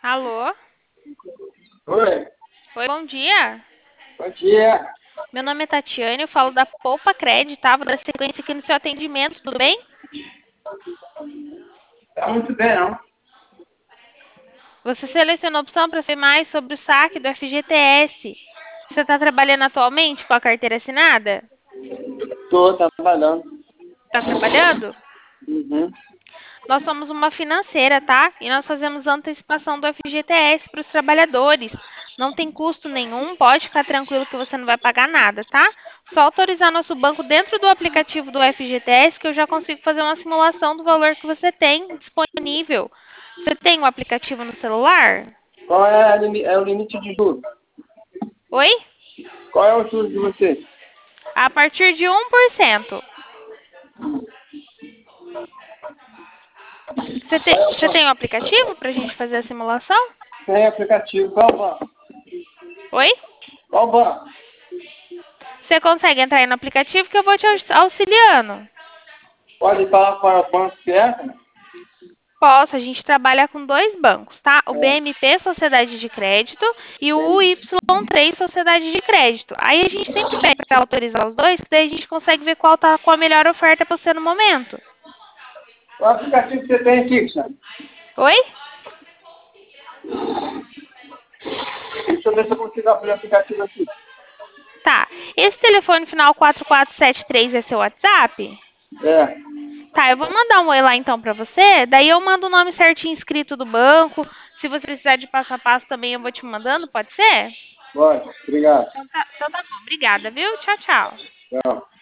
Alô? Oi, Oi, bom dia. bom dia. Meu nome é Tatiane, eu falo da Poupa Cred, tá? Vou dar sequência aqui no seu atendimento, tudo bem? Tá muito bem, não? Você selecionou a opção para saber mais sobre o saque do FGTS. Você está trabalhando atualmente com a carteira assinada? Tô trabalhando. Está trabalhando? Uhum. Nós somos uma financeira, tá? E nós fazemos antecipação do FGTS para os trabalhadores. Não tem custo nenhum, pode ficar tranquilo que você não vai pagar nada, tá? Só autorizar nosso banco dentro do aplicativo do FGTS que eu já consigo fazer uma simulação do valor que você tem disponível. Você tem o aplicativo no celular? Qual é, o limite de juros? Oi? Qual é o juros de você? A partir de 1%. Você tem o aplicativo para a gente fazer a simulação? Tem aplicativo. Qual banco? Oi? Qual banco? Você consegue entrar aí no aplicativo que eu vou te auxiliando. Pode falar para o banco que é? Posso, a gente trabalha com dois bancos, tá? O É. BMP Sociedade de Crédito e o UY3 Sociedade de Crédito. Aí a gente sempre pede para autorizar os dois, daí a gente consegue ver qual tá com a melhor oferta para você no momento. O aplicativo que você tem, Fixa? Oi? Deixa eu ver se eu consigo abrir o aplicativo aqui. Tá. Esse telefone final 4473 é seu WhatsApp? É, Tá, eu vou mandar um oi lá então pra você, daí eu mando o nome certinho escrito do banco. Se você precisar de passo a passo também eu vou te mandando, pode ser? pode. Obrigado. Então tá bom. Obrigada, viu? Tchau, tchau. Tchau.